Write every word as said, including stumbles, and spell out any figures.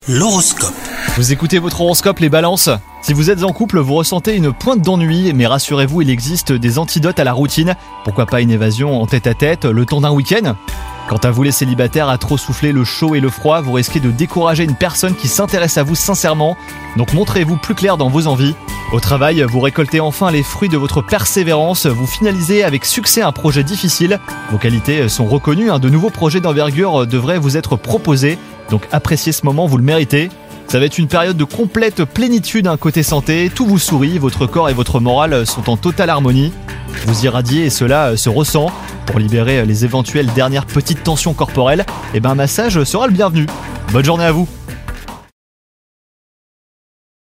L'horoscope. Vous écoutez votre horoscope les balances? Si vous êtes en couple, vous ressentez une pointe d'ennui, mais rassurez-vous, il existe des antidotes à la routine. Pourquoi pas une évasion en tête-à-tête, le temps d'un week-end? Quant à vous les célibataires, à trop souffler le chaud et le froid, vous risquez de décourager une personne qui s'intéresse à vous sincèrement. Donc montrez-vous plus clair dans vos envies. Au travail, vous récoltez enfin les fruits de votre persévérance, vous finalisez avec succès un projet difficile. Vos qualités sont reconnues, de nouveaux projets d'envergure devraient vous être proposés. Donc appréciez ce moment, vous le méritez. Ça va être une période de complète plénitude, côté santé, tout vous sourit, votre corps et votre morale sont en totale harmonie. Vous irradiez et cela se ressent. Pour libérer les éventuelles dernières petites tensions corporelles, et ben un massage sera le bienvenu. Bonne journée à vous.